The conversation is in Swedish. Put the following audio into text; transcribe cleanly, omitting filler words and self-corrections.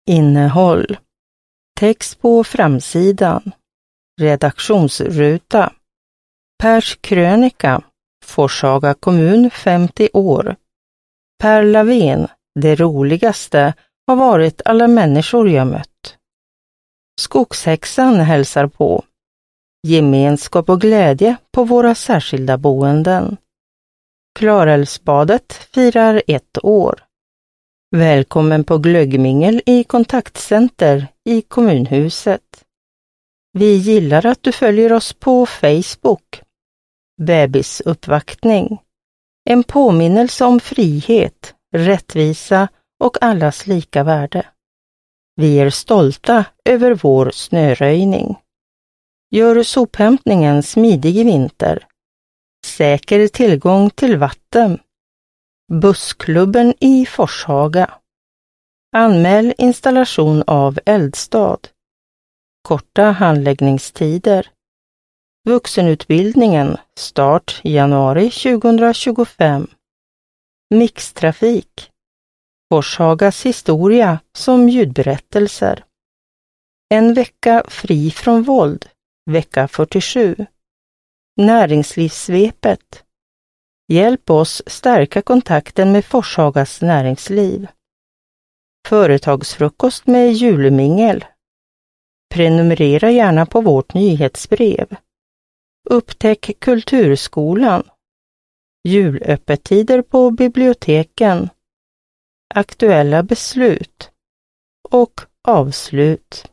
Innehåll. Text på framsidan. Redaktionsruta. Pers krönika. Forshaga kommun 50 år. Per Lavén, det roligaste har varit alla människor jag mött. Skogshäxan hälsar på. Gemenskap och glädje på våra särskilda boenden. Klarälvsbadet firar 1 år. Välkommen på glöggmingel i kontaktcenter i kommunhuset. Vi gillar att du följer oss på Facebook. Bebisuppvaktning. En påminnelse om frihet, rättvisa och allas lika värde. Vi är stolta över vår snöröjning. Gör sophämtningen smidig i vinter. Säker tillgång till vatten. Bussklubben i Forshaga. Anmäl installation av eldstad. Korta handläggningstider. Vuxenutbildningen, start januari 2025. Mixtrafik. Forshagas historia som ljudberättelser. En vecka fri från våld, vecka 47. Näringslivssvepet. Hjälp oss stärka kontakten med Forshagas näringsliv. Företagsfrukost med julmingel. Prenumerera gärna på vårt nyhetsbrev. Upptäck kulturskolan. Julöppettider på biblioteken. Aktuella beslut. Och avslut.